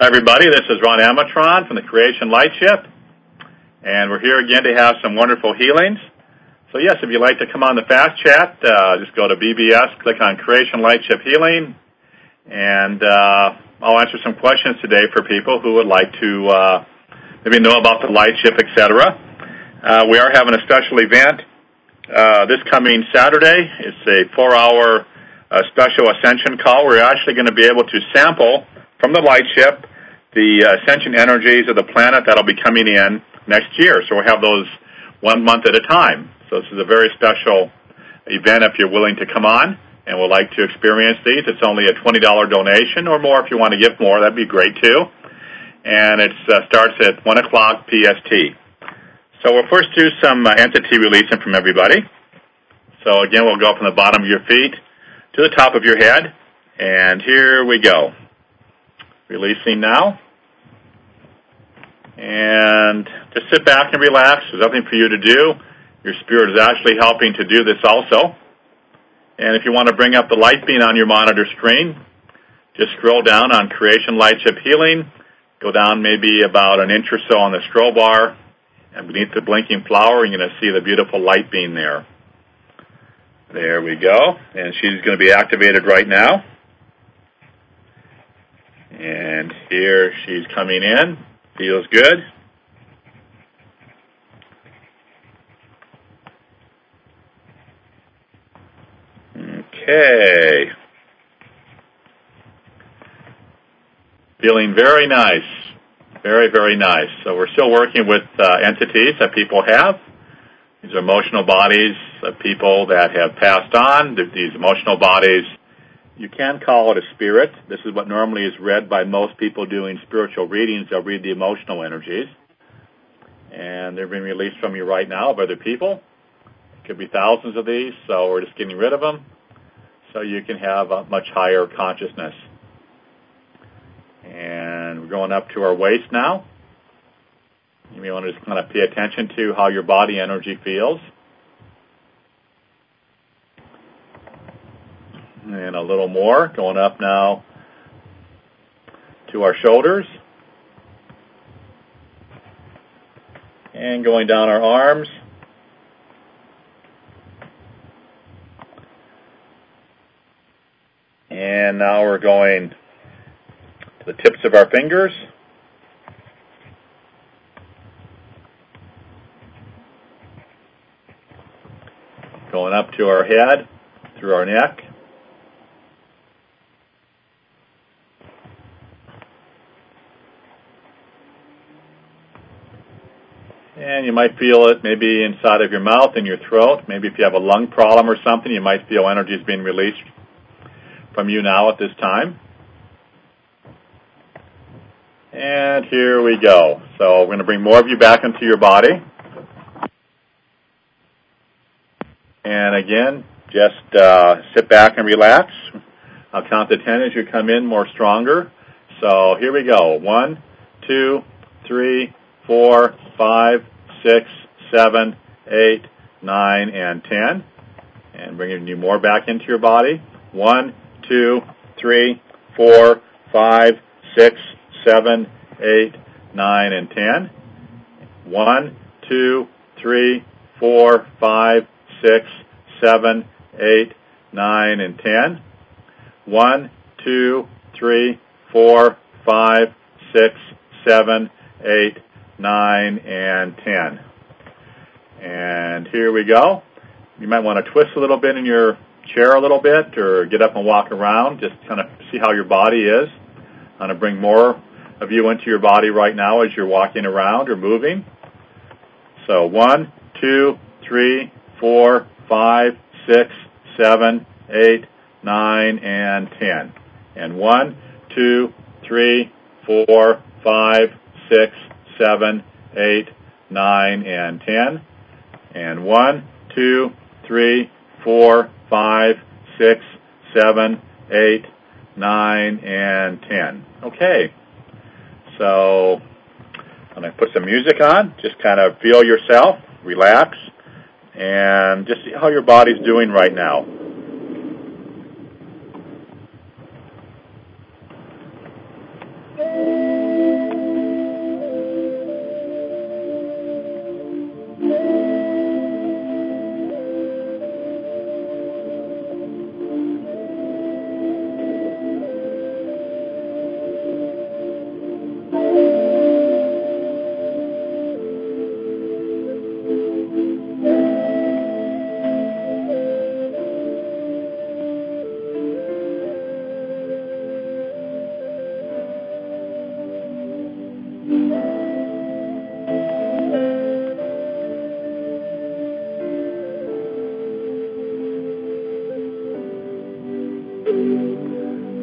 Hi, everybody. This is Ron Amatron from the Creation Lightship, and we're here again to have some wonderful healings. So, yes, if you'd like to come on the Fast Chat, just go to BBS, click on Creation Lightship Healing, and I'll answer some questions today for people who would like to maybe know about the Lightship, etc. We are having a special event this coming Saturday. It's a 4-hour special ascension call. We're actually going to be able to sample from the Lightship the ascension energies of the planet that'll be coming in next year. So we'll have those 1 month at a time. So this is a very special event if you're willing to come on and would like to experience these. It's only a $20 donation or more. If you want to give more, that'd be great too. And it starts at 1 o'clock PST. So we'll first do some entity releasing from everybody. So again, we'll go from the bottom of your feet to the top of your head. And here we go. Releasing now. And just sit back and relax. There's nothing for you to do. Your spirit is actually helping to do this also. And if you want to bring up the light beam on your monitor screen, just scroll down on Creation Lightship Healing. Go down maybe about an inch or so on the scroll bar. And beneath the blinking flower, you're going to see the beautiful light beam there. There we go. And she's going to be activated right now. And here she's coming in. Feels good. Okay. Feeling very nice. Very, very nice. So we're still working with entities that people have. These are emotional bodies of people that have passed on. These emotional bodies, you can call it a spirit. This is what normally is read by most people doing spiritual readings. They'll read the emotional energies. And they're being released from you right now of other people. Could be thousands of these, so we're just getting rid of them so you can have a much higher consciousness. And we're going up to our waist now. You may want to just kind of pay attention to how your body energy feels. And a little more, going up now to our shoulders. And going down our arms. And now we're going to the tips of our fingers. Going up to our head, through our neck. And you might feel it maybe inside of your mouth and your throat. Maybe if you have a lung problem or something, you might feel energy is being released from you now at this time. And here we go. So we're going to bring more of you back into your body. And again, just sit back and relax. I'll count to 10 as you come in more stronger. So here we go. 1, 2, 3, 4, 5, 6, 7, 8, 9, and 10. And bringing you more back into your body. 1, 2, 3, 4, 5, 6, 7, 8, 9, and 10. 1, 2, 3, 4, 5, 6, 7, 8, 9, and 10. 1, 2, 3, 4, 5, 6, 7, 8, 9, and 10. And here we go. You might want to twist a little bit in your chair a little bit or get up and walk around. Just kind of see how your body is. I'm going to bring more of you into your body right now as you're walking around or moving. So 1, 2, 3, 4, 5, 6, 7, 8, 9, and 10. And 1, 2, 3, 4, 5, 6, 7, 8, 9, and 10. And 1, 2, 3, 4, 5, 6, 7, 8, 9, and 10. Okay. So I'm going to put some music on. Just kind of feel yourself, relax, and just see how your body's doing right now.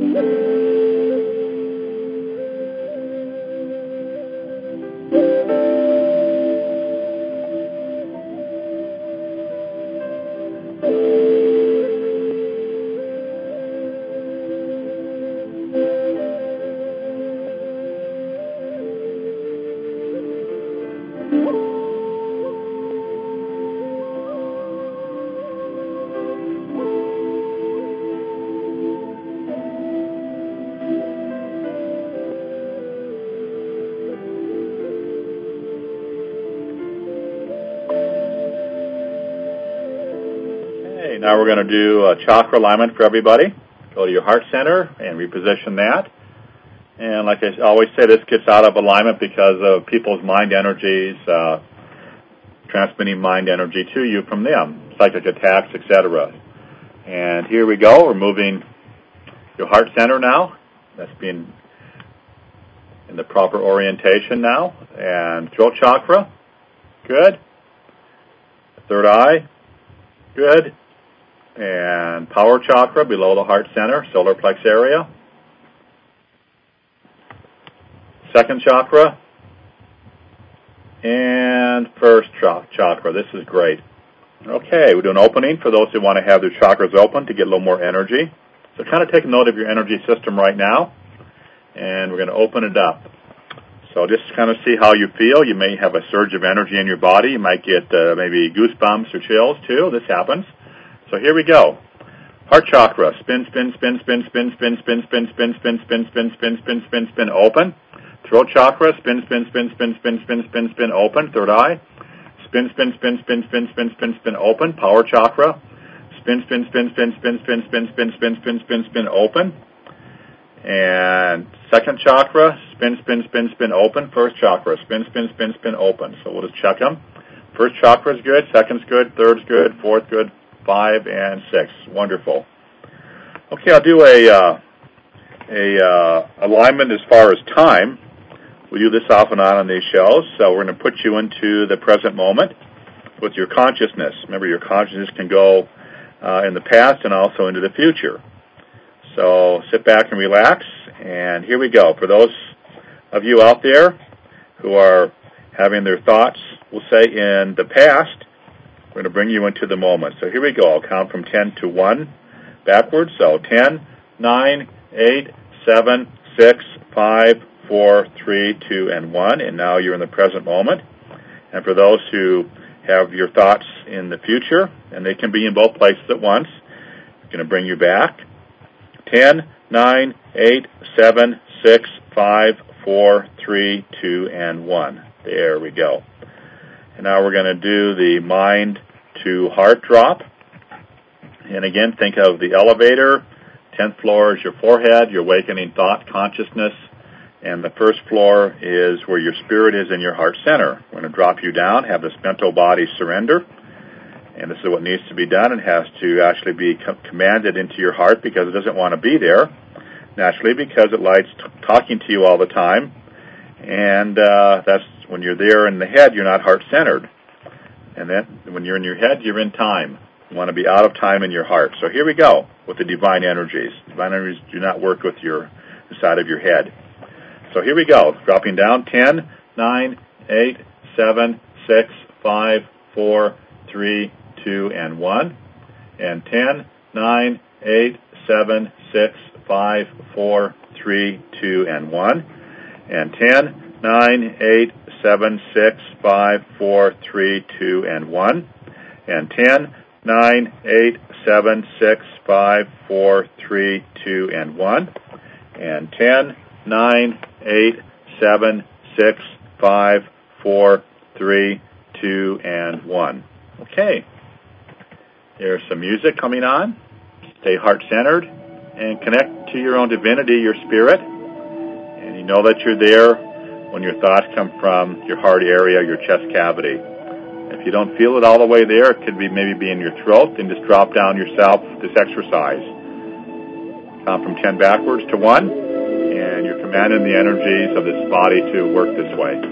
Now we're going to do a chakra alignment for everybody. Go to your heart center and reposition that. And like I always say, this gets out of alignment because of people's mind energies, transmitting mind energy to you from them, psychic attacks, etc. And here we go. We're moving your heart center now. That's being in the proper orientation now. And throat chakra. Good. Third eye. Good. And power chakra below the heart center, solar plex area. Second chakra. And first chakra. This is great. Okay, we're doing opening for those who want to have their chakras open to get a little more energy. So kind of take note of your energy system right now. And we're going to open it up. So just kind of see how you feel. You may have a surge of energy in your body. You might get maybe goosebumps or chills too. This happens. So here we go. Heart chakra. Spin, spin, spin, spin, spin, spin, spin, spin, spin, spin, spin, spin, spin, spin, spin, spin, open. Throat chakra. Spin, spin, spin, spin, spin, spin, spin, spin, open. Third eye. Spin, spin, spin, spin, spin, spin, spin, spin, open. Power chakra. Spin, spin, spin, spin, spin, spin, spin, spin, spin, spin, spin, spin, open. And second chakra. Spin, spin, spin, spin, open. First chakra. Spin, spin, spin, spin, open. So we'll just check them. First chakra is good. Second's good. Third's good. Fourth good. 5 and 6. Wonderful. Okay, I'll do a alignment as far as time. We do this off and on these shows, so we're going to put you into the present moment with your consciousness. Remember, your consciousness can go in the past and also into the future. So sit back and relax, and here we go. For those of you out there who are having their thoughts, we'll say, in the past, we're going to bring you into the moment. So here we go. I'll count from 10 to 1 backwards. So 10, 9, 8, 7, 6, 5, 4, 3, 2, and 1. And now you're in the present moment. And for those who have your thoughts in the future, and they can be in both places at once, I'm going to bring you back. 10, 9, 8, 7, 6, 5, 4, 3, 2, and 1. There we go. And now we're going to do the mind to heart drop. And again, think of the elevator. 10th floor is your forehead, your awakening thought consciousness. And the first floor is where your spirit is in your heart center. We're going to drop you down, have this mental body surrender. And this is what needs to be done. It has to actually be commanded into your heart because it doesn't want to be there, naturally, because it likes talking to you all the time. And that's when you're there in the head, you're not heart-centered. And then when you're in your head, you're in time. You want to be out of time in your heart. So here we go with the divine energies. Divine energies do not work with the side of your head. So here we go. Dropping down. 10, 9, 8, 7, 6, 5, 4, 3, 2, and 1. And 10, 9, 8, 7, 6, 5, 4, 3, 2, and 1. And 10, 9, 8, 7, 6, 5, 4, 3, 2, and 1. And 10, 9, 8, 7, 6, 5, 4, 3, 2, and 1. And 10, 9, 8, 7, 6, 5, 4, 3, 2, and 1. Okay. There's some music coming on. Stay heart-centered and connect to your own divinity, your spirit. And you know that you're there when your thoughts come from your heart area, your chest cavity. If you don't feel it all the way there, it could be maybe in your throat, then just drop down yourself this exercise. Count from 10 backwards to 1, and you're commanding the energies of this body to work this way.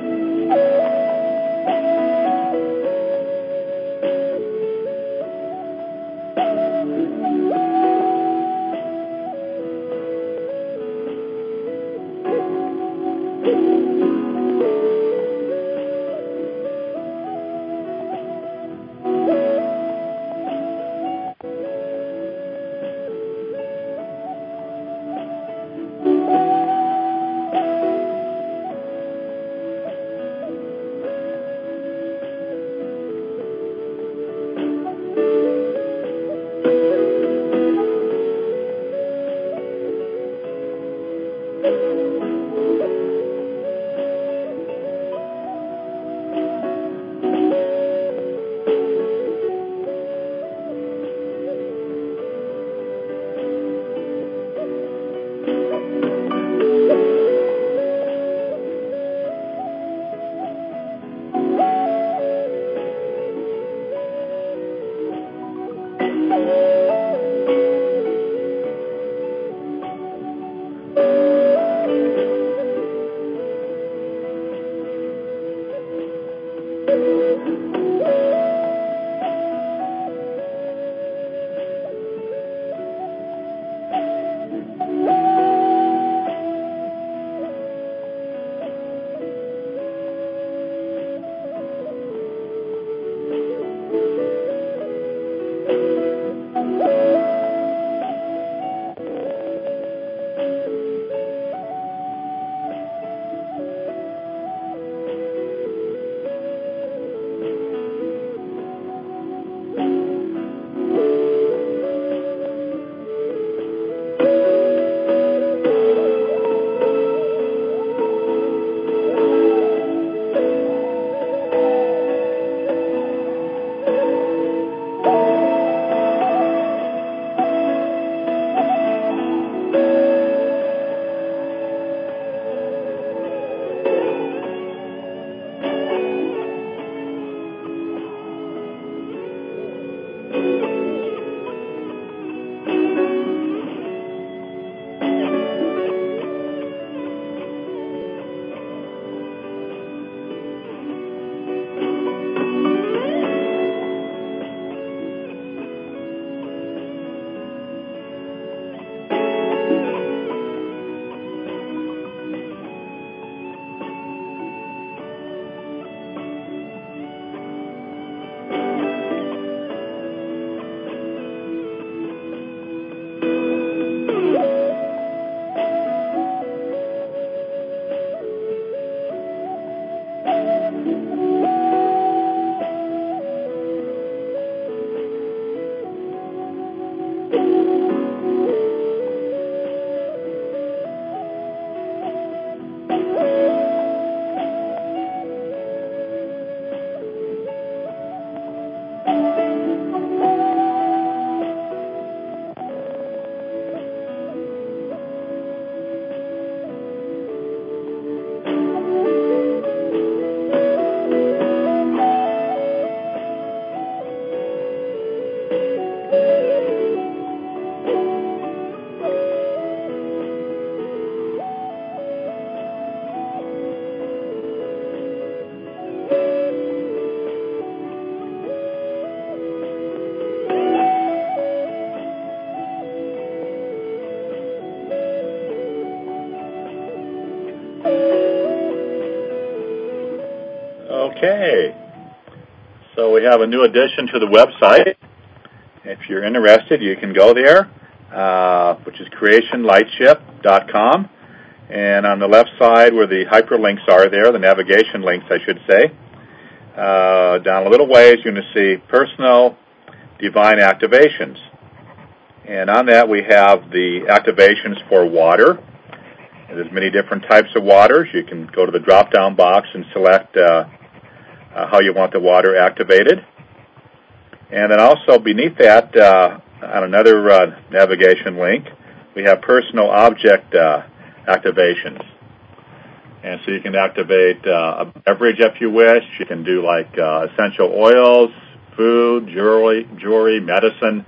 Okay, so we have a new addition to the website. If you're interested, you can go there, which is creationlightship.com. And on the left side where the hyperlinks are there, the navigation links, I should say, down a little ways, you're going to see personal divine activations. And on that, we have the activations for water. And there's many different types of waters. You can go to the drop-down box and select how you want the water activated. And then also beneath that, on another navigation link, we have personal object activations. And so you can activate a beverage if you wish. You can do like essential oils, food, jewelry, medicine,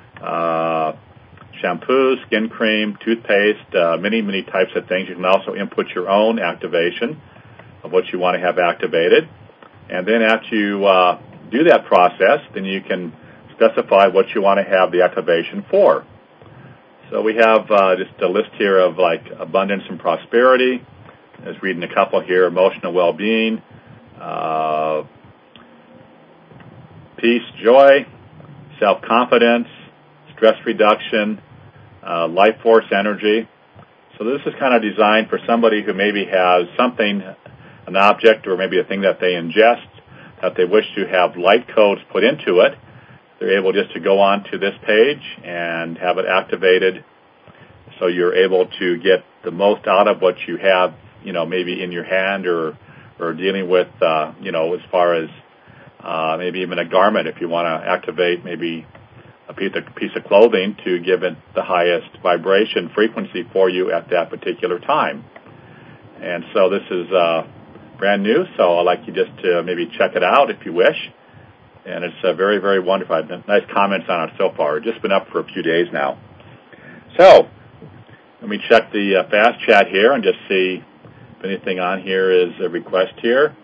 shampoo, skin cream, toothpaste, many types of things. You can also input your own activation of what you want to have activated. And then after you do that process, then you can specify what you want to have the activation for. So we have just a list here of like abundance and prosperity. I was reading a couple here: emotional well-being, peace, joy, self-confidence, stress reduction, life force energy. So this is kind of designed for somebody who maybe has something, an object or maybe a thing that they ingest, that they wish to have light codes put into it. They're able just to go on to this page and have it activated, so you're able to get the most out of what you have, maybe in your hand or dealing with, as far as maybe even a garment, if you want to activate maybe a piece of clothing to give it the highest vibration frequency for you at that particular time. And so this is brand new, so I'd like you just to maybe check it out if you wish. And it's very, very wonderful. I've had nice comments on it so far. It's just been up for a few days now. So let me check the fast chat here and just see if anything on here is a request here.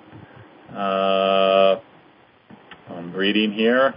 I'm reading here.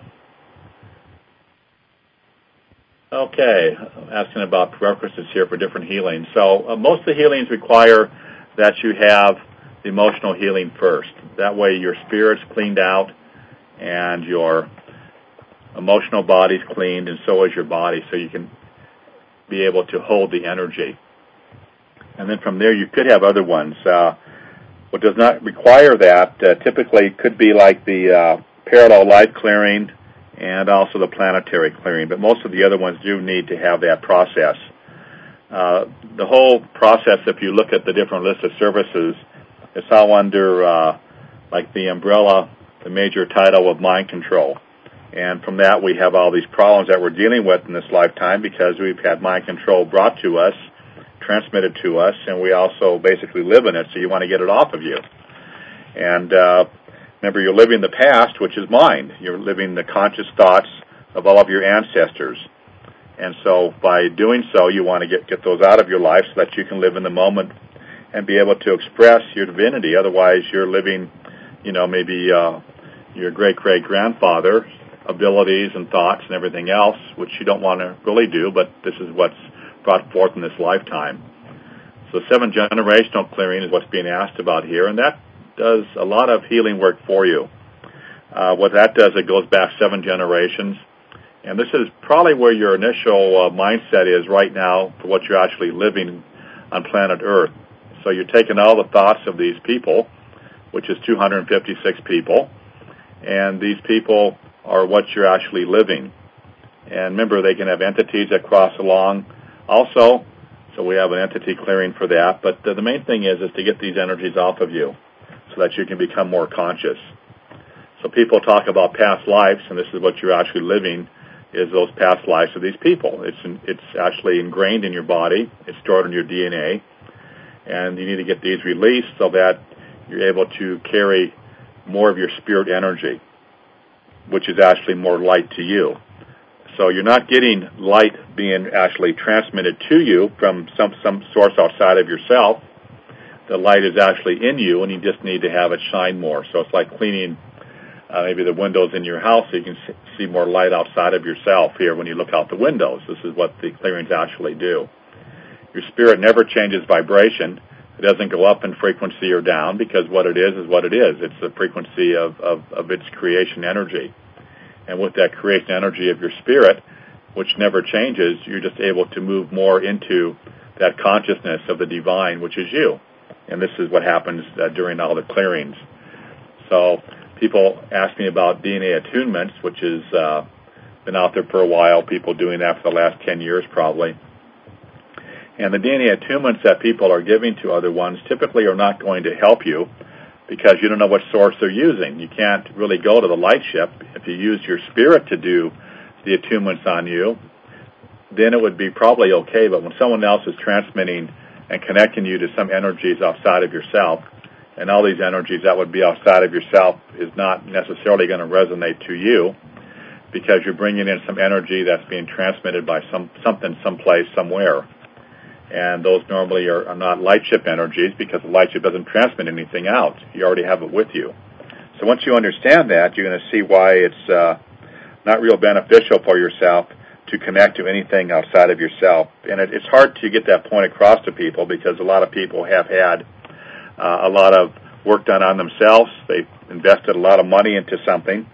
Okay, asking about prerequisites here for different healings. So most of the healings require that you have the emotional healing first. That way your spirit's cleaned out and your emotional body's cleaned, and so is your body, so you can be able to hold the energy. And then from there you could have other ones. What does not require that typically could be like the parallel light clearing and also the planetary clearing, but most of the other ones do need to have that process. The whole process, if you look at the different lists of services, it's all under like the umbrella, the major title of mind control. And from that we have all these problems that we're dealing with in this lifetime because we've had mind control brought to us, transmitted to us, and we also basically live in it, so you want to get it off of you. And remember, you're living the past, which is mind. You're living the conscious thoughts of all of your ancestors. And so by doing so, you want to get those out of your life so that you can live in the moment and be able to express your divinity. Otherwise, you're living, maybe your great-great-grandfather's abilities and thoughts and everything else, which you don't want to really do, but this is what's brought forth in this lifetime. So 7 generational clearing is what's being asked about here, and that does a lot of healing work for you. What that does, it goes back 7 generations, and this is probably where your initial mindset is right now for what you're actually living on planet Earth. So you're taking all the thoughts of these people, which is 256 people, and these people are what you're actually living. And remember, they can have entities that cross along also, so we have an entity clearing for that. But the main thing is to get these energies off of you so that you can become more conscious. So people talk about past lives, and this is what you're actually living, is those past lives of these people. It's actually ingrained in your body. It's stored in your DNA. And you need to get these released so that you're able to carry more of your spirit energy, which is actually more light to you. So you're not getting light being actually transmitted to you from some source outside of yourself. The light is actually in you, and you just need to have it shine more. So it's like cleaning maybe the windows in your house so you can see more light outside of yourself here when you look out the windows. This is what the clearings actually do. Your spirit never changes vibration. It doesn't go up in frequency or down, because what it is what it is. It's the frequency of its creation energy. And with that creation energy of your spirit, which never changes, you're just able to move more into that consciousness of the divine, which is you. And this is what happens during all the clearings. So people ask me about DNA attunements, which has been out there for a while, people doing that for the last 10 years probably. And the DNA attunements that people are giving to other ones typically are not going to help you, because you don't know what source they're using. You can't really go to the light ship. If you use your spirit to do the attunements on you, then it would be probably okay. But when someone else is transmitting and connecting you to some energies outside of yourself, and all these energies that would be outside of yourself is not necessarily going to resonate to you, because you're bringing in some energy that's being transmitted by something, someplace, somewhere. And those normally are not light ship energies, because the light ship doesn't transmit anything out. You already have it with you. So once you understand that, you're going to see why it's not real beneficial for yourself to connect to anything outside of yourself. And it's hard to get that point across to people, because a lot of people have had a lot of work done on themselves. They've invested a lot of money into something,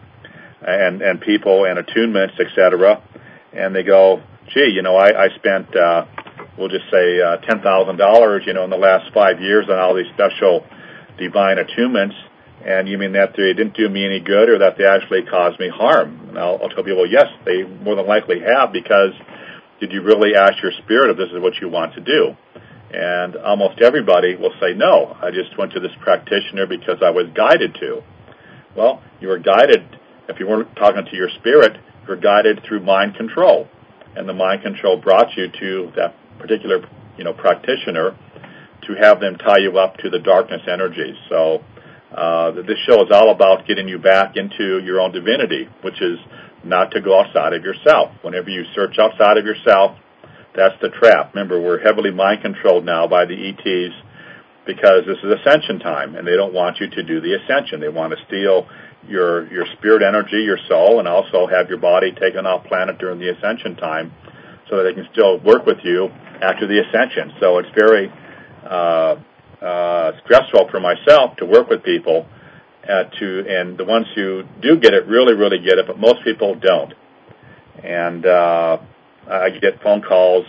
and people and attunements, etc. And they go, gee, I spent we'll just say $10,000, in the last 5 years on all these special divine attunements, and you mean that they didn't do me any good, or that they actually caused me harm? And I'll tell people, yes, they more than likely have, because did you really ask your spirit if this is what you want to do? And almost everybody will say, no, I just went to this practitioner because I was guided to. Well, you were guided, if you weren't talking to your spirit, you were guided through mind control. And the mind control brought you to that particular, practitioner to have them tie you up to the darkness energies. So this show is all about getting you back into your own divinity, which is not to go outside of yourself. Whenever you search outside of yourself, that's the trap. Remember, we're heavily mind controlled now by the ETs, because this is ascension time, and they don't want you to do the ascension. They want to steal your spirit energy, your soul, and also have your body taken off planet during the ascension time, so that they can still work with you after the ascension. So it's very stressful for myself to work with people, and the ones who do get it really, really get it, but most people don't. And I get phone calls,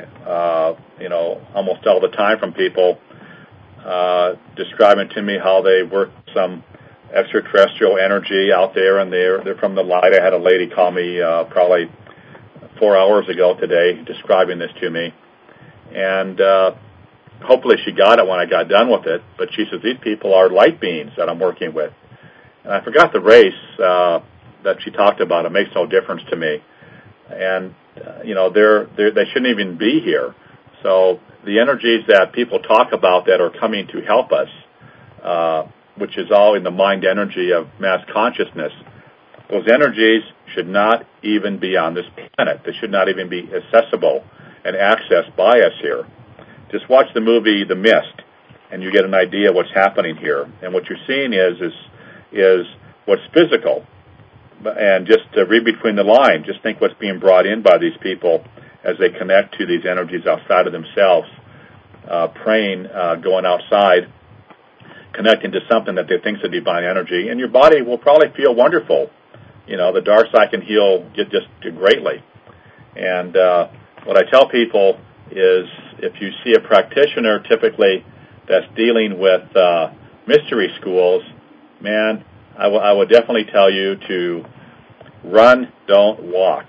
almost all the time from people describing to me how they work some extraterrestrial energy out there, and they're from the light. I had a lady call me probably 4 hours ago today describing this to me, and hopefully she got it when I got done with it, but she says, these people are light beings that I'm working with. And I forgot the race that she talked about. It makes no difference to me. And, they shouldn't even be here. So the energies that people talk about that are coming to help us, which is all in the mind energy of mass consciousness, those energies should not even be on this planet. They should not even be accessible and accessed by us here. Just watch the movie The Mist, and you get an idea of what's happening here. And what you're seeing is what's physical. And just read between the lines. Just think what's being brought in by these people as they connect to these energies outside of themselves, praying, going outside, connecting to something that they think is a divine energy. And your body will probably feel wonderful. The dark side can heal just greatly. And what I tell people is, if you see a practitioner typically that's dealing with mystery schools, man, I would definitely tell you to run, don't walk.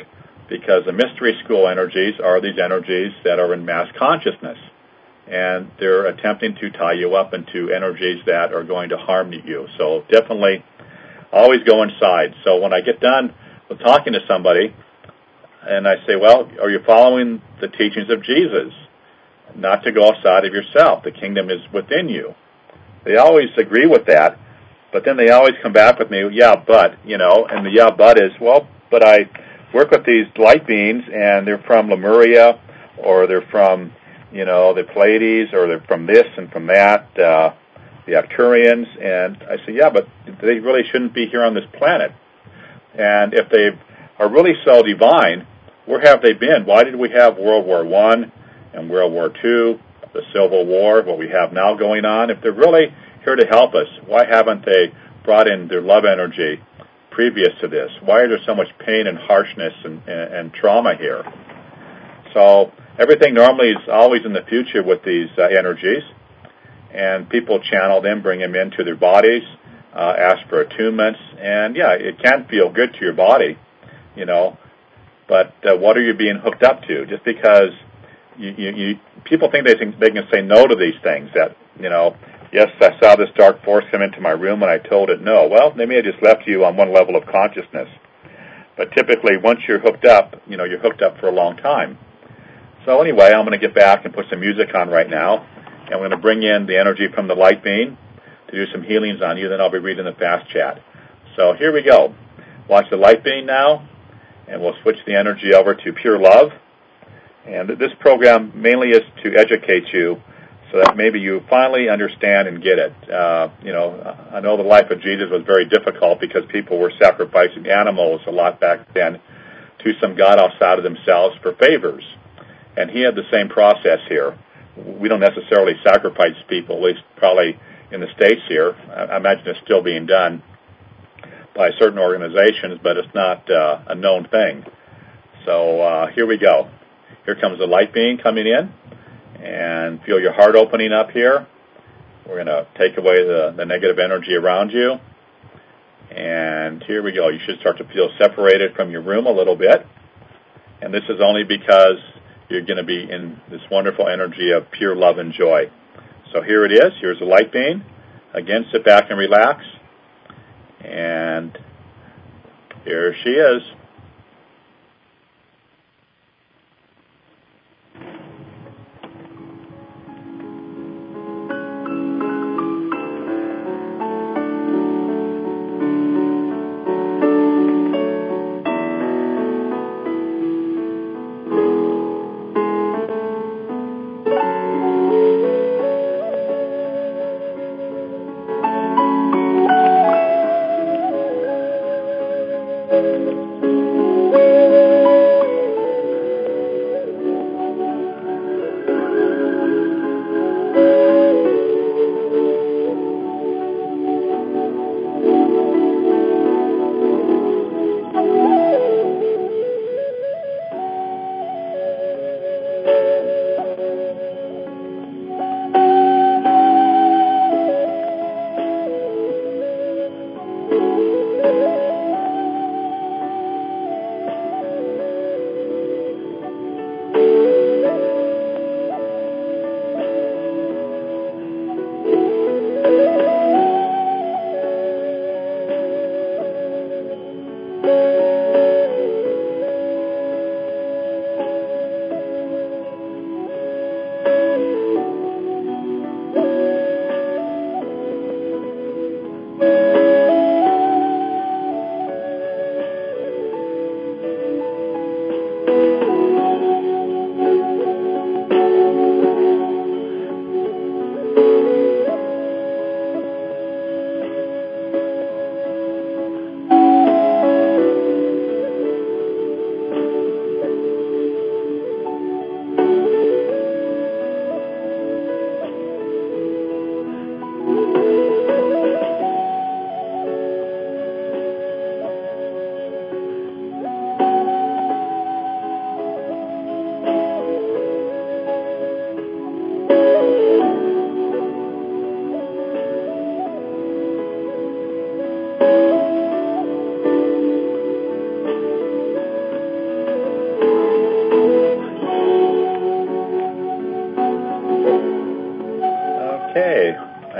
because the mystery school energies are these energies that are in mass consciousness, and they're attempting to tie you up into energies that are going to harm you. So definitely always go inside. So when I get done with talking to somebody and I say, well, are you following the teachings of Jesus? Not to go outside of yourself. The kingdom is within you. They always agree with that, but then they always come back with me, yeah, but, and the yeah, but is, well, but I work with these light beings, and they're from Lemuria, or they're from, the Pleiades, or they're from this and from that, the Arcturians, and I say, yeah, but they really shouldn't be here on this planet. And if they are really so divine, where have they been? Why did we have World War I and World War II, the Civil War, what we have now going on? If they're really here to help us, why haven't they brought in their love energy previous to this? Why is there so much pain and harshness and trauma here? So everything normally is always in the future with these energies, and people channel them, bring them into their bodies, ask for attunements, and yeah, it can feel good to your body, but what are you being hooked up to? Just because people think they can say no to these things, that, yes, I saw this dark force come into my room and I told it no. Well, they may have just left you on one level of consciousness. But typically, once you're hooked up, you're hooked up for a long time. So anyway, I'm going to get back and put some music on right now. And I'm going to bring in the energy from the light beam to do some healings on you. Then I'll be reading the fast chat. So here we go. Watch the light beam now, and we'll switch the energy over to pure love. And this program mainly is to educate you so that maybe you finally understand and get it. I know the life of Jesus was very difficult because people were sacrificing animals a lot back then to some god outside of themselves for favors. And he had the same process here. We don't necessarily sacrifice people, at least probably in the States here. I imagine it's still being done by certain organizations, but it's not a known thing. So here we go. Here comes the light being coming in, and feel your heart opening up here. We're going to take away the negative energy around you, and here we go. You should start to feel separated from your room a little bit, and this is only because you're going to be in this wonderful energy of pure love and joy. So here it is. Here's the light being. Again, sit back and relax, and here she is.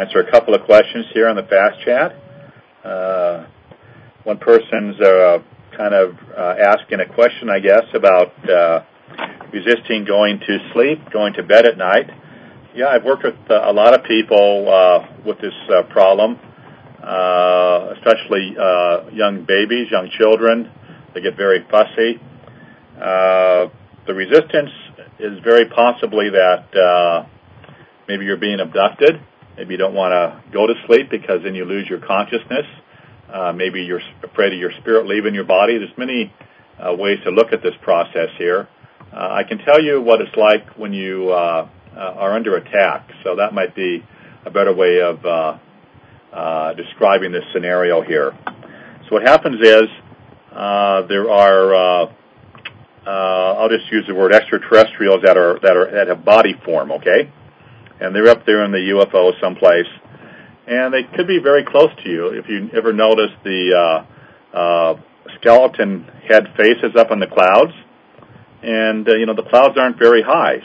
answer a couple of questions here on the Fast Chat. One person's asking a question, I guess, about resisting going to sleep, going to bed at night. Yeah, I've worked with a lot of people with this problem, especially young babies, young children. They get very fussy. The resistance is very possibly that maybe you're being abducted. Maybe you don't want to go to sleep because then you lose your consciousness. Maybe you're afraid of your spirit leaving your body. There's many ways to look at this process here. I can tell you what it's like when you are under attack. So that might be a better way of describing this scenario here. So what happens is there are I'll just use the word extraterrestrials that have body form, okay? And they're up there in the UFO someplace, and they could be very close to you. If you ever notice the skeleton head faces up in the clouds, and the clouds aren't very high,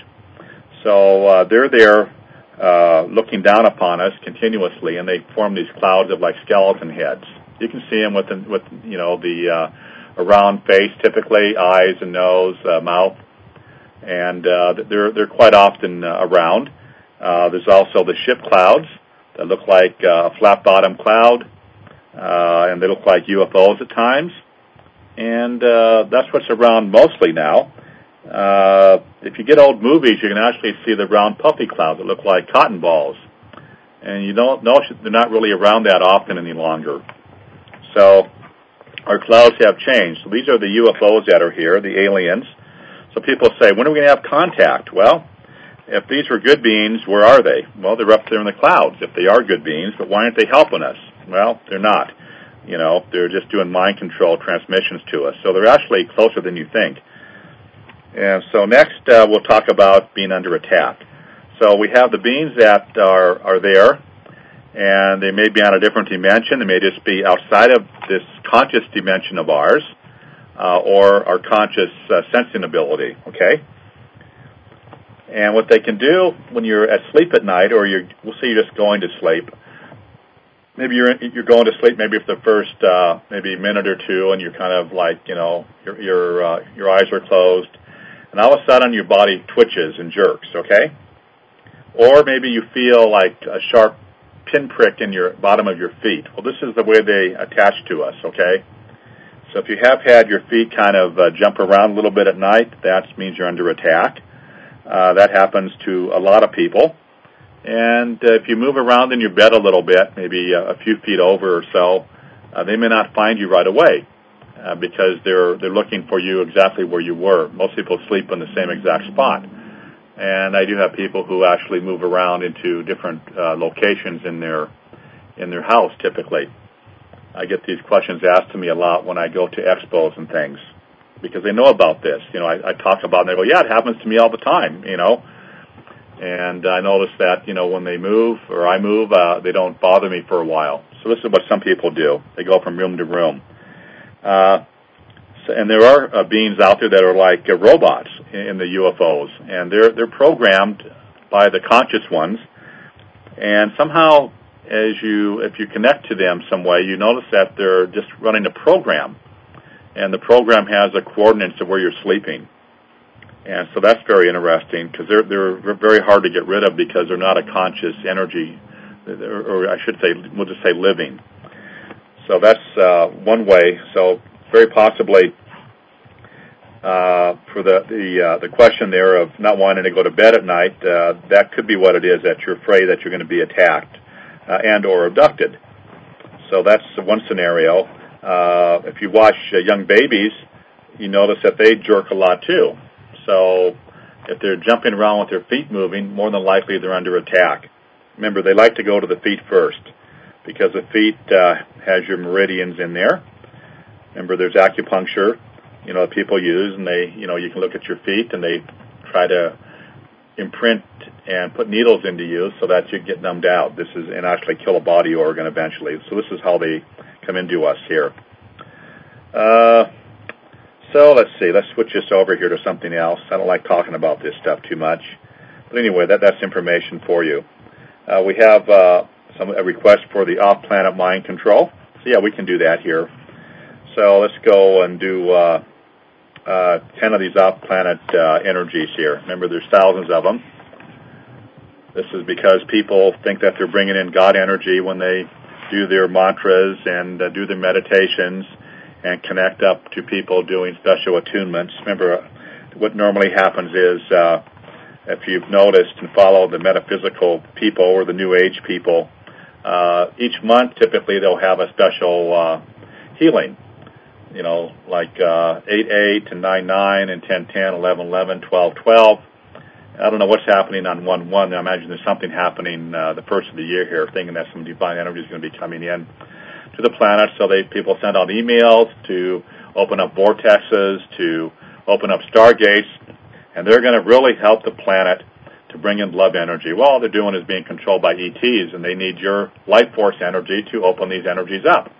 so they're there looking down upon us continuously, and they form these clouds of like skeleton heads. You can see them with the a round face, typically eyes and nose, mouth, and they're quite often around. There's also the ship clouds that look like a flat-bottom cloud, and they look like UFOs at times, and that's what's around mostly now. If you get old movies, you can actually see the round puffy clouds that look like cotton balls, and you don't know they're not really around that often any longer. So our clouds have changed. So these are the UFOs that are here, the aliens. So people say, when are we going to have contact? Well, if these were good beings, where are they? Well, they're up there in the clouds if they are good beings, but why aren't they helping us? Well, they're not. They're just doing mind control transmissions to us. So they're actually closer than you think. And so next we'll talk about being under attack. So we have the beings that are there, and they may be on a different dimension. They may just be outside of this conscious dimension of ours, or our conscious sensing ability, okay? And what they can do when you're asleep at night, or we'll say you're just going to sleep. Maybe you're going to sleep maybe for the first maybe minute or two, and you're kind of like your eyes are closed, and all of a sudden your body twitches and jerks, okay? Or maybe you feel like a sharp pinprick in your bottom of your feet. Well, this is the way they attach to us, okay? So if you have had your feet kind of jump around a little bit at night, that means you're under attack. That happens to a lot of people. And if you move around in your bed a little bit, maybe a few feet over or so, they may not find you right away because they're looking for you exactly where you were. Most people sleep in the same exact spot. And I do have people who actually move around into different locations in their house, typically. I get these questions asked to me a lot when I go to expos and things, because they know about this. I talk about it, and they go, yeah, it happens to me all the time, And I notice that, when they move, or I move, they don't bother me for a while. So this is what some people do. They go from room to room. And there are beings out there that are like robots in the UFOs, and they're programmed by the conscious ones. And somehow, if you connect to them some way, you notice that they're just running a program, and the program has the coordinates of where you're sleeping. And so that's very interesting because they're very hard to get rid of because they're not a conscious energy, or I should say, we'll just say living. So that's one way. So very possibly for the question there of not wanting to go to bed at night, that could be what it is, that you're afraid that you're going to be attacked and or abducted. So that's one scenario. If you watch young babies, you notice that they jerk a lot too. So if they're jumping around with their feet moving, more than likely they're under attack. Remember, they like to go to the feet first because the feet has your meridians in there. Remember, there's acupuncture, people use, and they, you can look at your feet and they try to imprint and put needles into you so that you get numbed out. And actually kill a body organ eventually. So this is how they come into us here. So let's see. Let's switch this over here to something else. I don't like talking about this stuff too much. But anyway, that's information for you. We have a request for the off-planet mind control. So yeah, we can do that here. So let's go and do 10 of these off-planet energies here. Remember, there's thousands of them. This is because people think that they're bringing in God energy when they do their mantras and do their meditations and connect up to people doing special attunements. Remember, what normally happens is, if you've noticed and followed the metaphysical people or the New Age people, each month typically they'll have a special healing. You know, like 8/8 and 9/9 and 10/10, 11/11, 12/12. I don't know what's happening on 1/1. I imagine there's something happening the first of the year here, thinking that some divine energy is going to be coming in to the planet. So people send out emails to open up vortexes, to open up stargates, and they're going to really help the planet to bring in love energy. Well, all they're doing is being controlled by ETs, and they need your life force energy to open these energies up.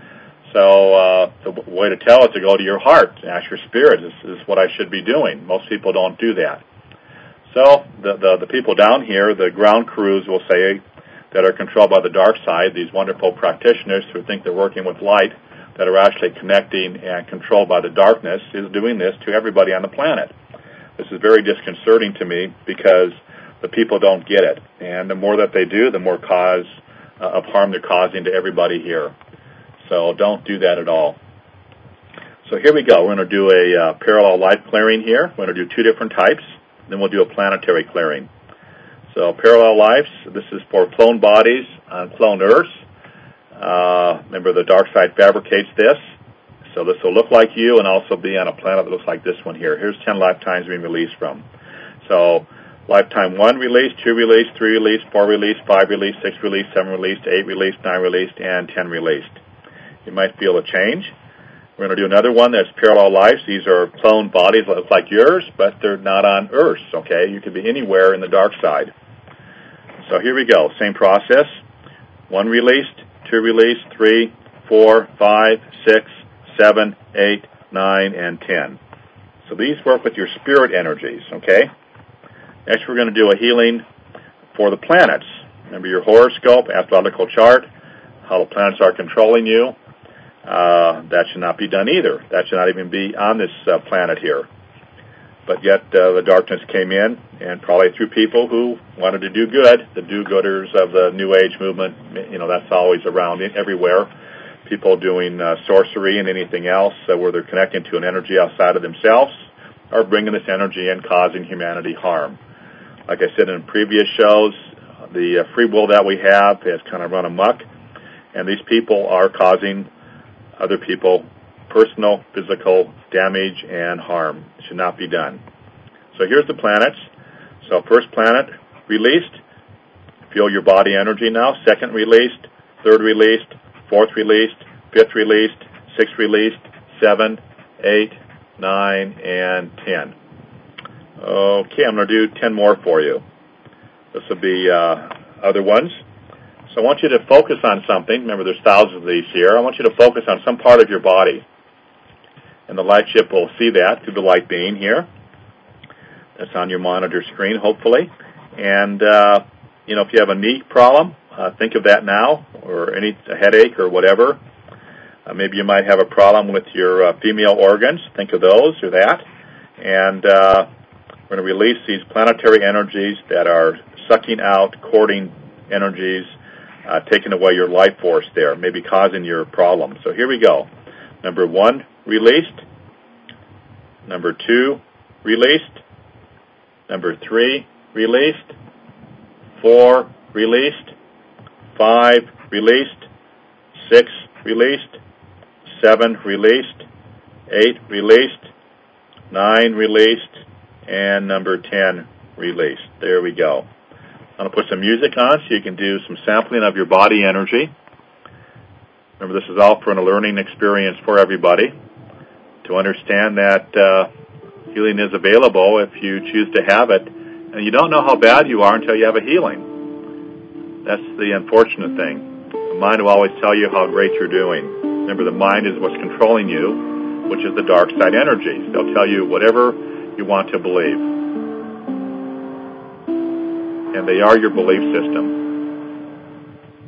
So the way to tell is to go to your heart and ask your spirit, this is what I should be doing. Most people don't do that. So the people down here, the ground crews, will say, that are controlled by the dark side, these wonderful practitioners who think they're working with light, that are actually connecting and controlled by the darkness, is doing this to everybody on the planet. This is very disconcerting to me because the people don't get it. And the more that they do, the more cause of harm they're causing to everybody here. So don't do that at all. So here we go. We're going to do a parallel life clearing here. We're going to do two different types. Then we'll do a planetary clearing. So parallel lives, this is for clone bodies on clone Earths. Remember, the dark side fabricates this. So this will look like you and also be on a planet that looks like this one here. Here's 10 lifetimes being released from. So lifetime 1 released, 2 released, 3 released, 4 released, 5 released, 6 released, 7 released, 8 released, 9 released, and 10 released. You might feel a change. We're going to do another one that's parallel lives. These are clone bodies that look like yours, but they're not on Earth, okay? You could be anywhere in the dark side. So here we go. Same process. 1 released, 2 released, 3, 4, 5, 6, 7, 8, 9, and 10. So these work with your spirit energies, okay? Next we're going to do a healing for the planets. Remember your horoscope, astrological chart, how the planets are controlling you. That should not be done either. That should not even be on this planet here. But yet the darkness came in, and probably through people who wanted to do good, the do-gooders of the New Age movement. You know, that's always around everywhere. People doing sorcery and anything else where they're connecting to an energy outside of themselves are bringing this energy in, causing humanity harm. Like I said in previous shows, the free will that we have has kind of run amok, and these people are causing other people personal, physical damage and harm. It should not be done. So here's the planets. So first planet released. Feel your body energy now. Second released. Third released. Fourth released. Fifth released. Sixth released. 7, 8, 9, and 10. Okay, I'm going to do 10 more for you. This will be other ones. So I want you to focus on something. Remember, there's thousands of these here. I want you to focus on some part of your body. And the light ship will see that through the light beam here. That's on your monitor screen, hopefully. And, if you have a knee problem, think of that now, or a headache or whatever. Maybe you might have a problem with your female organs. Think of those or that. And we're going to release these planetary energies that are sucking out, courting energies, taking away your life force there, maybe causing your problem. So here we go. Number 1, released. Number 2, released. Number 3, released. 4, released. 5, released. 6, released. 7, released. 8, released. 9, released. And number 10, released. There we go. I'm going to put some music on so you can do some sampling of your body energy. Remember, this is all for a learning experience for everybody to understand that healing is available if you choose to have it. And you don't know how bad you are until you have a healing. That's the unfortunate thing. The mind will always tell you how great you're doing. Remember, the mind is what's controlling you, which is the dark side energies. They'll tell you whatever you want to believe. And they are your belief system.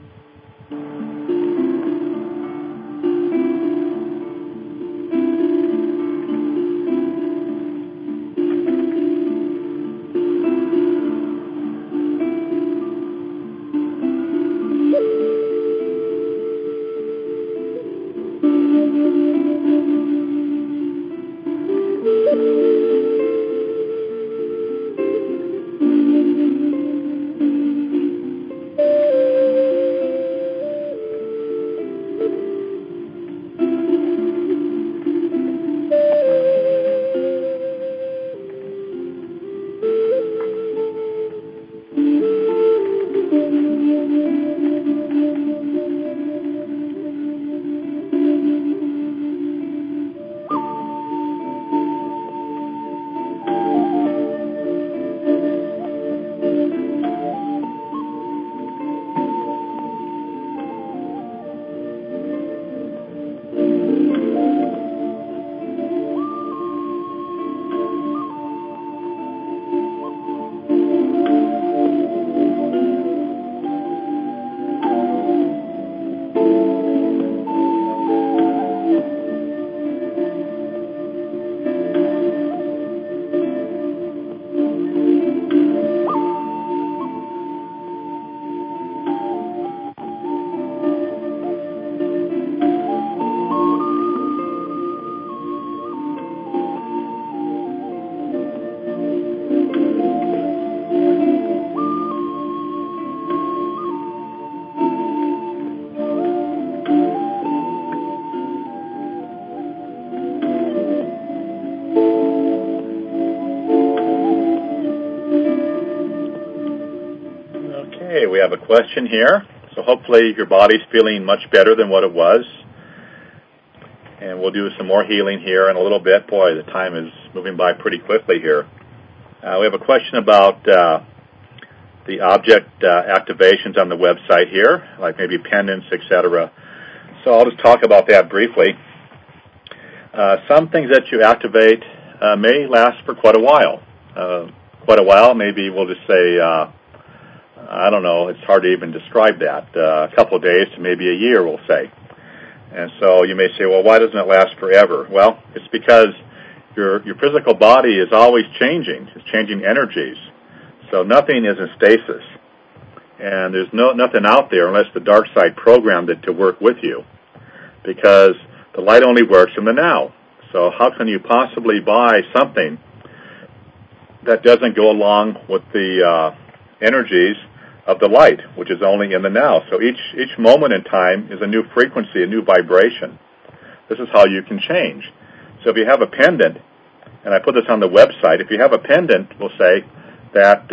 Okay, we have a question here. So hopefully your body's feeling much better than what it was. And we'll do some more healing here in a little bit. Boy, the time is moving by pretty quickly here. We have a question about the object activations on the website here, like maybe pendants, etc. So I'll just talk about that briefly. Some things that you activate may last for quite a while. Maybe we'll just say, I don't know, it's hard to even describe that. A couple of days to maybe a year, we'll say. And so you may say, well, why doesn't it last forever? Well, it's because your physical body is always changing. It's changing energies. So nothing is in stasis. And there's nothing out there unless the dark side programmed it to work with you. Because the light only works in the now. So how can you possibly buy something that doesn't go along with the energies of the light, which is only in the now? So each moment in time is a new frequency, a new vibration. This is how you can change. So if you have a pendant, and I put this on the website, if you have a pendant, we'll say, that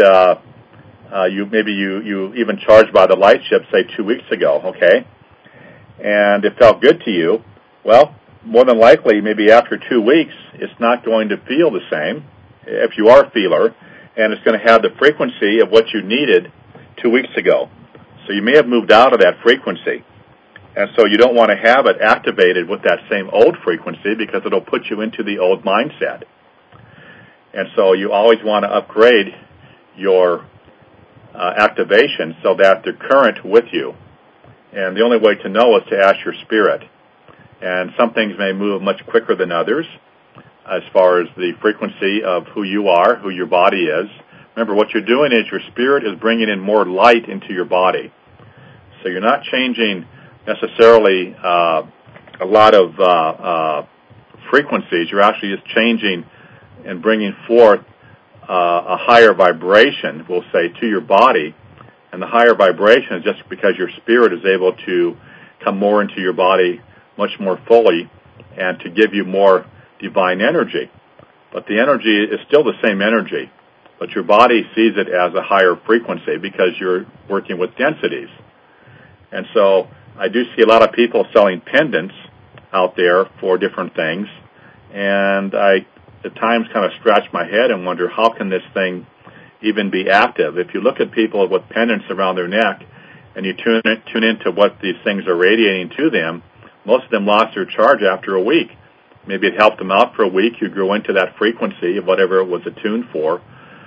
you even charged by the light ship, say 2 weeks ago, okay? And it felt good to you. Well, more than likely, maybe after 2 weeks, it's not going to feel the same if you are a feeler, and it's going to have the frequency of what you needed 2 weeks ago. So you may have moved out of that frequency. And so you don't want to have it activated with that same old frequency because it'll put you into the old mindset. And so you always want to upgrade your activation so that they're current with you. And the only way to know is to ask your spirit. And some things may move much quicker than others as far as the frequency of who you are, who your body is. Remember, what you're doing is your spirit is bringing in more light into your body. So you're not changing necessarily a lot of frequencies. You're actually just changing and bringing forth a higher vibration, we'll say, to your body. And the higher vibration is just because your spirit is able to come more into your body much more fully and to give you more divine energy. But the energy is still the same energy, but your body sees it as a higher frequency because you're working with densities. And so I do see a lot of people selling pendants out there for different things, and I at times kind of scratch my head and wonder, how can this thing even be active? If you look at people with pendants around their neck and you tune into what these things are radiating to them, most of them lost their charge after a week. Maybe it helped them out for a week. You grew into that frequency of whatever it was attuned for.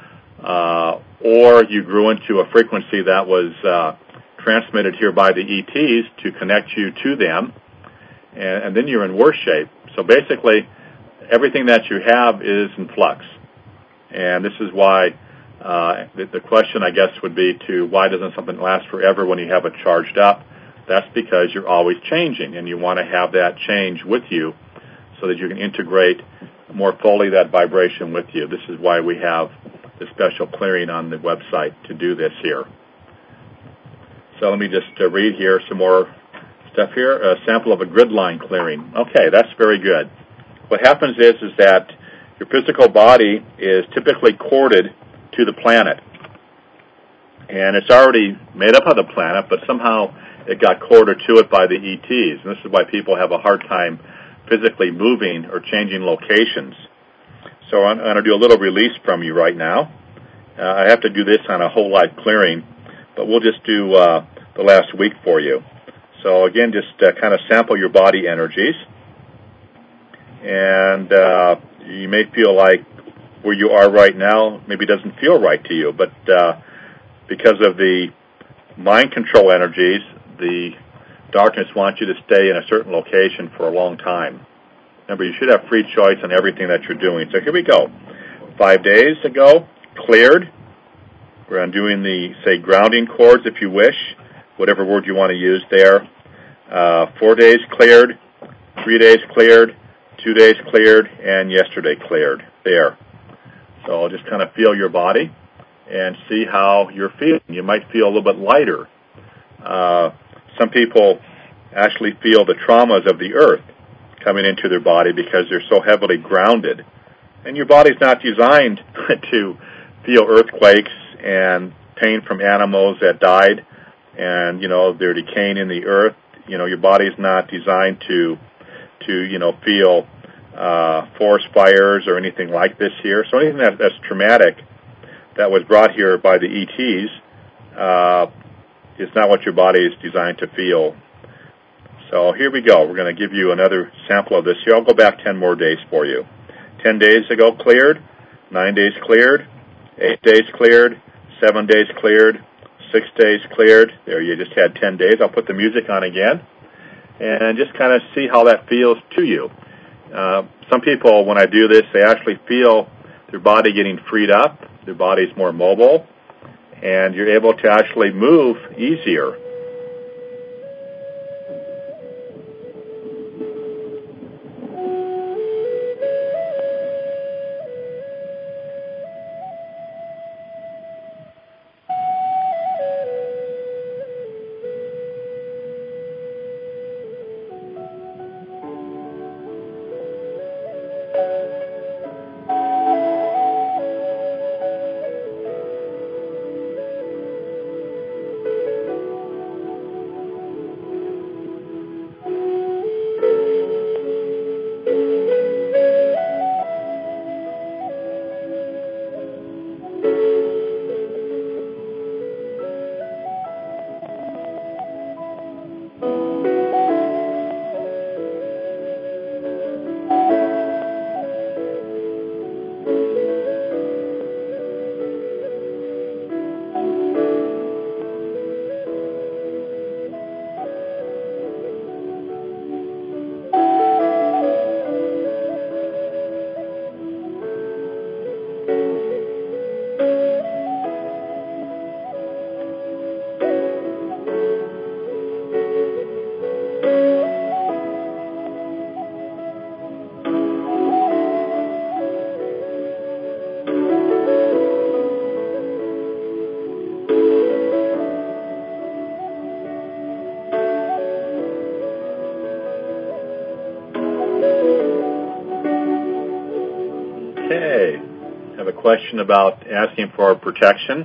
Or you grew into a frequency that was transmitted here by the ETs to connect you to them, and then you're in worse shape. So basically, everything that you have is in flux. And this is why the question, I guess, would be to why doesn't something last forever when you have it charged up? That's because you're always changing, and you want to have that change with you so that you can integrate more fully that vibration with you. This is why we have the special clearing on the website to do this here. So let me just read here some more stuff here. A sample of a grid line clearing. Okay, that's very good. What happens is that your physical body is typically corded to the planet. And it's already made up of the planet, but somehow it got corded to it by the ETs. And this is why people have a hard time physically moving or changing locations. So I'm going to do a little release from you right now. I have to do this on a whole life clearing, but we'll just do the last week for you. So again, just kind of sample your body energies. And you may feel like where you are right now maybe doesn't feel right to you, but because of the mind control energies, the darkness wants you to stay in a certain location for a long time. Remember, you should have free choice on everything that you're doing. So here we go. 5 days ago, cleared. We're undoing the, say, grounding cords, if you wish, whatever word you want to use there. 4 days cleared, 3 days cleared, 2 days cleared, and yesterday cleared. There. So just kind of feel your body and see how you're feeling. You might feel a little bit lighter. Some people actually feel the traumas of the earth coming into their body because they're so heavily grounded. And your body's not designed to feel earthquakes and pain from animals that died, and they're decaying in the earth. Your body's not designed to feel forest fires or anything like this here. So anything that's traumatic that was brought here by the ETs is not what your body is designed to feel. So here we go. We're going to give you another sample of this here. I'll go back 10 more days for you. 10 days ago cleared, 9 days cleared, 8 days cleared, 7 days cleared, 6 days cleared. There, you just had 10 days. I'll put the music on again and just kind of see how that feels to you. Some people, when I do this, they actually feel their body getting freed up, their body's more mobile, and you're able to actually move easier. Question about asking for protection.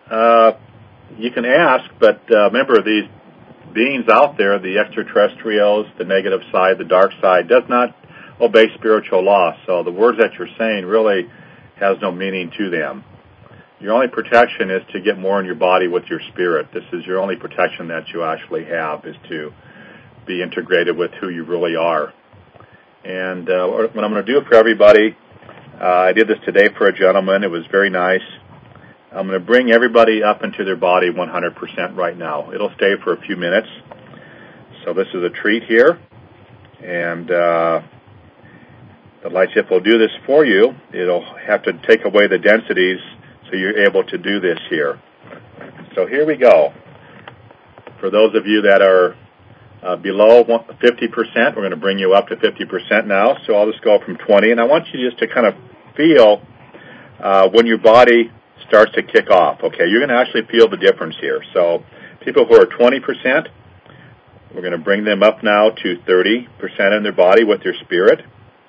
You can ask, but remember, these beings out there, the extraterrestrials, the negative side, the dark side, does not obey spiritual law. So the words that you're saying really has no meaning to them. Your only protection is to get more in your body with your spirit. This is your only protection that you actually have, is to be integrated with who you really are. And what I'm going to do for everybody, I did this today for a gentleman. It was very nice. I'm going to bring everybody up into their body 100% right now. It'll stay for a few minutes. So this is a treat here. And the light shift will do this for you. It'll have to take away the densities so you're able to do this here. So here we go. For those of you that are below 50%, we're going to bring you up to 50% now. So I'll just go from 20. And I want you just to kind of feel when your body starts to kick off. Okay, you're going to actually feel the difference here. So people who are 20%, we're going to bring them up now to 30% in their body with their spirit.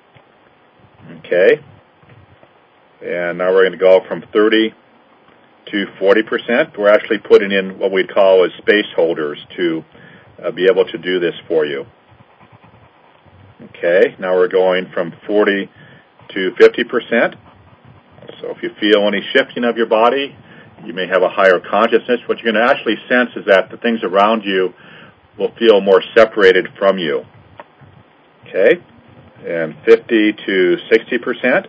Okay. And now we're going to go from 30 to 40%. We're actually putting in what we'd call as space holders to be able to do this for you. Okay, now we're going from 40 to 50%. So if you feel any shifting of your body, you may have a higher consciousness. What you're going to actually sense is that the things around you will feel more separated from you. Okay, and 50 to 60%.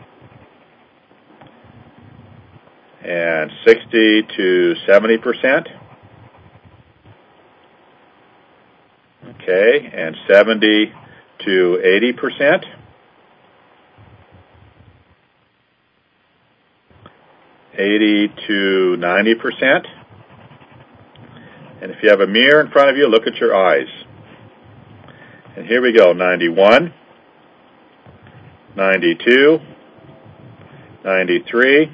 And 60 to 70%. Okay, and 70 to 80%. $80 to 90%. And if you have a mirror in front of you, look at your eyes. And here we go, 91, 92, 93,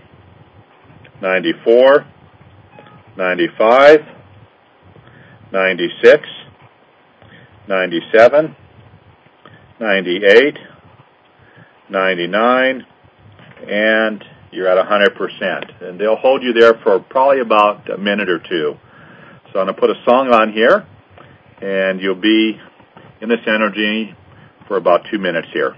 94, 95, 96, 97, 98, 99, and you're at 100%. And they'll hold you there for probably about a minute or two. So I'm going to put a song on here, and you'll be in this energy for about 2 minutes here.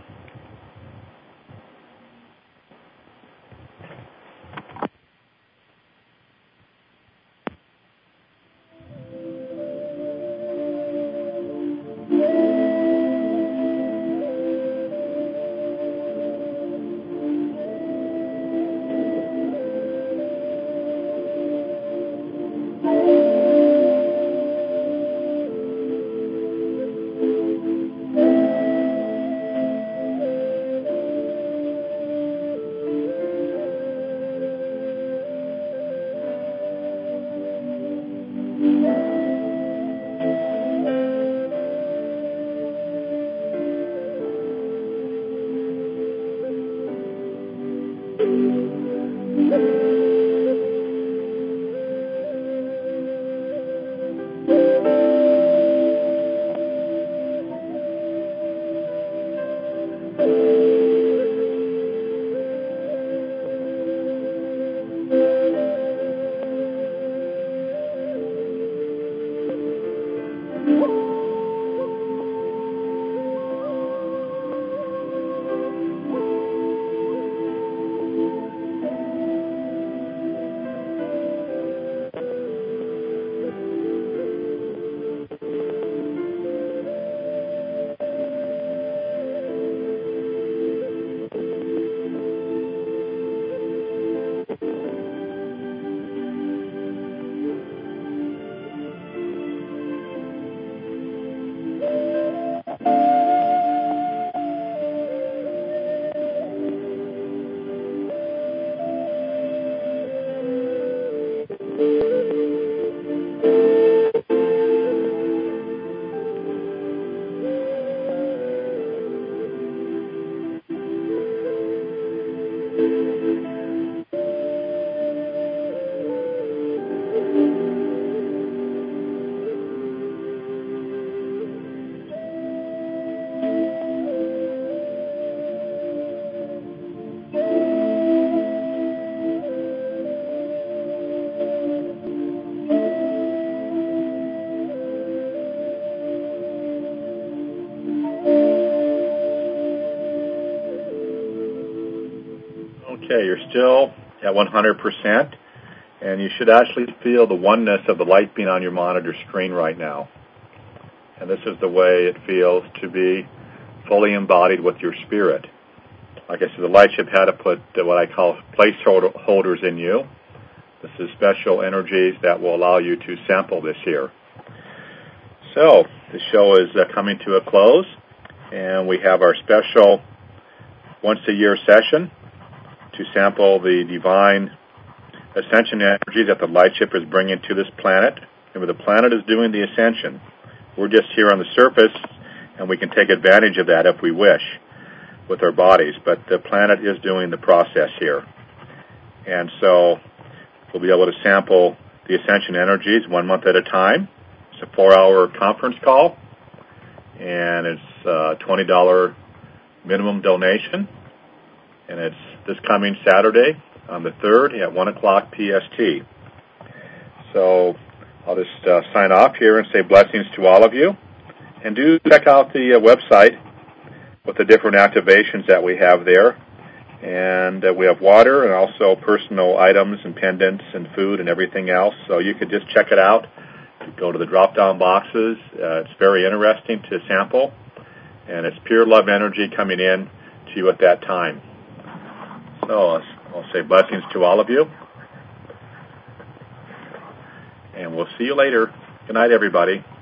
Okay, you're still at 100%, and you should actually feel the oneness of the light being on your monitor screen right now. And this is the way it feels to be fully embodied with your spirit. Like I said, the light ship had to put what I call placeholders in you. This is special energies that will allow you to sample this here. So, the show is coming to a close, and we have our special once-a-year session to sample the divine ascension energy that the light ship is bringing to this planet. And the planet is doing the ascension. We're just here on the surface, and we can take advantage of that if we wish with our bodies. But the planet is doing the process here. And so we'll be able to sample the ascension energies 1 month at a time. It's a 4-hour conference call, and it's a $20 minimum donation. And it's this coming Saturday on the 3rd at 1 o'clock PST. So I'll just sign off here and say blessings to all of you. And do check out the website with the different activations that we have there. And we have water and also personal items and pendants and food and everything else. So you could just check it out. Go to the drop-down boxes. It's very interesting to sample. And it's pure love energy coming in to you at that time. So I'll say blessings to all of you. And we'll see you later. Good night, everybody.